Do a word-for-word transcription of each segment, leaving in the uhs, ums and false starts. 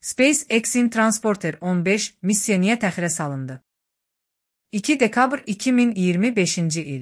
SpaceX'in Transporter on beş missiya niyə təxirə salındı? iki dekabr iki min iyirmi beşinci il.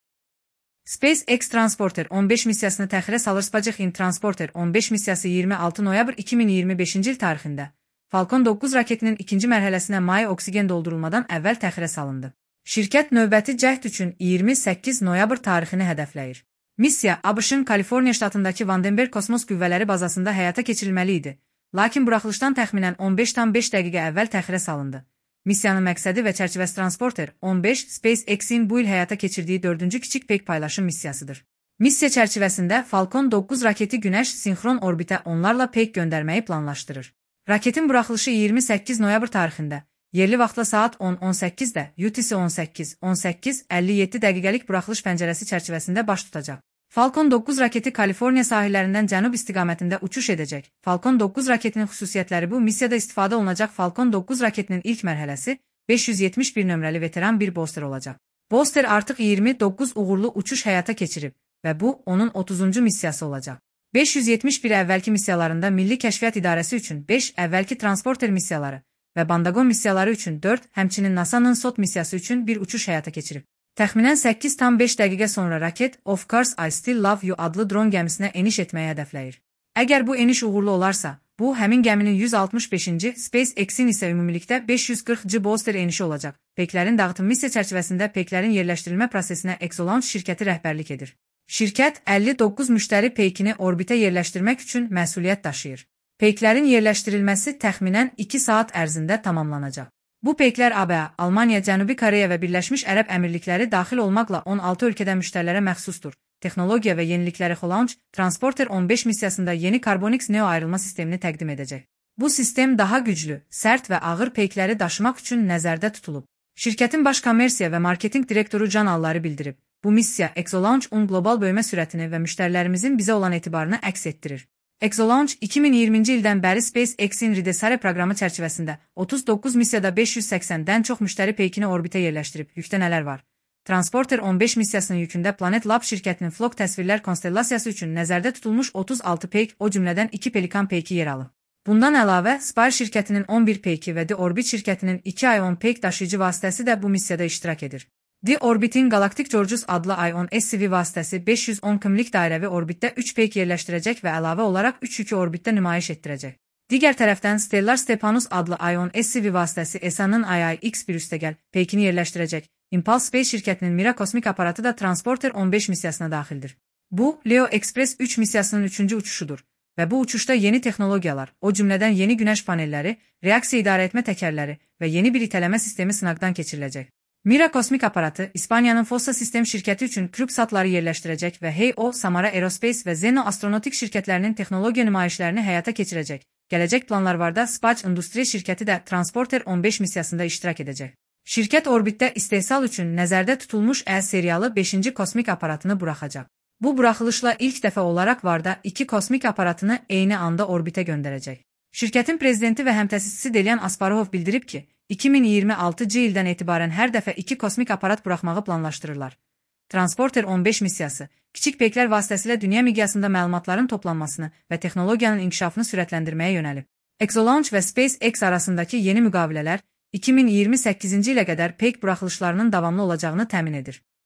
SpaceX Transporter on beş missiyasını təxirə salır. SpaceX'in Transporter on beş missiyası iyirmi altı noyabr iki min iyirmi beşinci il tarixində Falcon doqquz raketinin ikinci mərhələsinə maye oksigen doldurulmadan əvvəl təxirə salındı. Şirkət növbəti cəhd üçün iyirmi səkkiz noyabr tarixini hədəfləyir. Missiya ABŞ-ın Kaliforniya ştatındakı Vandenberg Kosmos Qüvvələri bazasında həyata keçirilməli idi, lakin buraxılışdan təxminən on beş tam beş dəqiqə əvvəl təxirə salındı. Missiyanın məqsədi və çərçivəsi Transporter on beş SpaceX-in bu il həyata keçirdiyi dördüncü kiçik peyk paylaşım missiyasıdır. Missiya çərçivəsində Falcon doqquz raketi Günəş sinxron orbitə onlarla peyk göndərməyi planlaşdırır. Raketin buraxılışı iyirmi səkkiz noyabr tarixində, yerli vaxtla saat on on səkkizdə U T C on səkkiz on səkkiz əlli yeddi dəqiqəlik buraxılış pəncərəsi çərçivəsində baş tutacaq. Falcon doqquz raketi Kaliforniya sahillərindən cənub istiqamətində uçuş edəcək. Falcon doqquz raketinin xüsusiyyətləri bu missiyada istifadə olunacaq. Falcon doqquz raketinin ilk mərhələsi beş yüz yetmiş bir nömrəli veteran bir booster olacaq. Booster artıq iyirmi doqquz uğurlu uçuş həyata keçirib və bu onun otuzuncu missiyası olacaq. beş yüz yetmiş bir əvvəlki missiyalarında Milli Kəşfiyyat İdarəsi üçün beş, əvvəlki Transporter missiyaları və Bandagon missiyaları üçün dörd, həmçinin NASA'nın SOT missiyası üçün bir uçuş həyata keçirib. Təxminən səkkiz tam beş dəqiqə sonra raket Of Course I Still Love You adlı dron gəmisinə eniş etməyi hədəfləyir. Əgər bu eniş uğurlu olarsa, bu həmin gəminin yüz altmış beşinci SpaceX-in isə ümumilikdə beş yüz qırxıncı booster enişi olacaq. Peyklərin dağıtım missiya çərçivəsində peyklərin yerləşdirilmə prosesinə Exolaunch şirkəti rəhbərlik edir. Şirkət əlli doqquz müştəri peykini orbitə yerləşdirmək üçün məsuliyyət daşıyır. Peyklərin yerləşdirilməsi təxminən iki saat ərzində tamamlanacaq. Bu peyklər A B A, Almaniya, Cənubi Koreya və Birləşmiş Ərəb Əmirlikləri daxil olmaqla on altı ölkədə müştərilərə məxsusdur. Texnologiya və yenilikləri Exolaunch, Transporter on beş missiyasında yeni Carbonix Neo ayrılma sistemini təqdim edəcək. Bu sistem daha güclü, sərt və ağır peykləri daşımaq üçün nəzərdə tutulub. Şirkətin baş kommersiya və marketinq direktoru Can Alları bildirib. Bu missiya Exolaunch-un qlobal böyümə sürətini və müştərilərimizin bizə olan etibarını əks etdirir. Exolaunch iki min iyirminci ildən bəri SpaceX-in Ridesare proqramı çərçivəsində otuz doqquz missiyada beş yüz səksəndən çox müştəri peykini orbitə yerləşdirib. Yükdə nələr var? Transporter on beş missiyasının yükündə Planet Lab şirkətinin Flock təsvirlər konstellasiyası üçün nəzərdə tutulmuş otuz altı peyk, o cümlədən iki Pelikan peyki yer alır. Bundan əlavə, Spire şirkətinin on bir peyki və The Orbit şirkətinin iki Ion peyk daşıyıcı vasitəsi də bu missiyada iştirak edir. The Orbit'in Galactic Georgios adlı Ion S C V vasitəsi beş yüz on kimlik dairəvi orbitdə üç peyk yerləşdirəcək və əlavə olaraq üç yükü orbitdə nümayiş etdirəcək. Digər tərəfdən Stellar Stepanus adlı Ion S C V vasitəsi E S A-nın I I X bir üstəgəl peykini yerləşdirəcək. Impulse Space şirkətinin Mira kosmik aparatı da Transporter on beş missiyasına daxildir. Bu, Leo Express üç missiyasının üçüncü uçuşudur və bu uçuşda yeni texnologiyalar, o cümlədən yeni günəş panelləri, reaksiya idarəetmə təkərləri və yeni bir itələmə sistemi sınaqdan keçiriləcək. Mira kosmik aparatı, İspaniyanın Fossa Sistem şirkəti üçün CubeSatları yerləşdirəcək və Hey O, Samara Aerospace və Zeno Astronautic şirkətlərinin texnologiya nümayişlərini həyata keçirəcək. Gələcək planlar var da Space Industries şirkəti də Transporter on beş missiyasında iştirak edəcək. Şirkət orbitdə istehsal üçün nəzərdə tutulmuş E seriyalı beşinci kosmik aparatını buraxacaq. Bu buraxılışla ilk dəfə olaraq Varda iki kosmik aparatını eyni anda orbitə göndərəcək. Şirkətin prezidenti və həmtəsisçisi Delian Asparuhov bildirib ki, iki min iyirmi altıncı ildən etibarən hər dəfə iki kosmik aparat buraxmağı planlaşdırırlar. Transporter on beş missiyası, kiçik peyklər vasitəsilə dünya miqyasında məlumatların toplanmasını və texnologiyanın inkişafını sürətləndirməyə yönəlib. Exolaunch və SpaceX arasındakı yeni müqavilələr iki min iyirmi səkkizinci ilə qədər peyk buraxılışlarının davamlı olacağını təmin edir.